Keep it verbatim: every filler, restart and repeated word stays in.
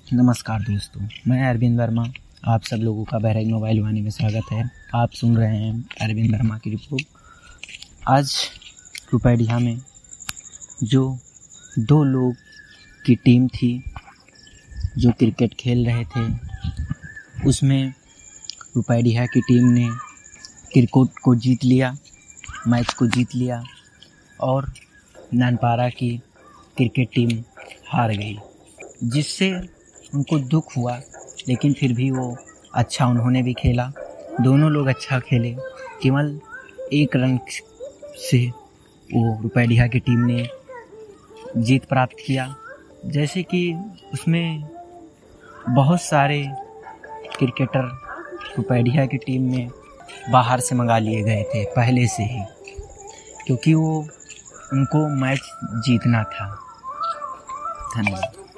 नमस्कार दोस्तों, मैं अरविंद वर्मा। आप सब लोगों का बहराइच मोबाइल वाणी में स्वागत है। आप सुन रहे हैं अरविंद वर्मा की रिपोर्ट। आज रुपैडिया में जो दो लोग की टीम थी जो क्रिकेट खेल रहे थे, उसमें रुपैडिया की टीम ने क्रिकेट को जीत लिया, मैच को जीत लिया और नानपारा की क्रिकेट टीम हार गई, जिससे उनको दुख हुआ। लेकिन फिर भी वो अच्छा उन्होंने भी खेला, दोनों लोग अच्छा खेले। केवल एक रन से वो रुपैडिया की टीम ने जीत प्राप्त किया। जैसे कि उसमें बहुत सारे क्रिकेटर रुपैडिया की टीम में बाहर से मंगा लिए गए थे पहले से ही, क्योंकि वो उनको मैच जीतना था। धन्यवाद।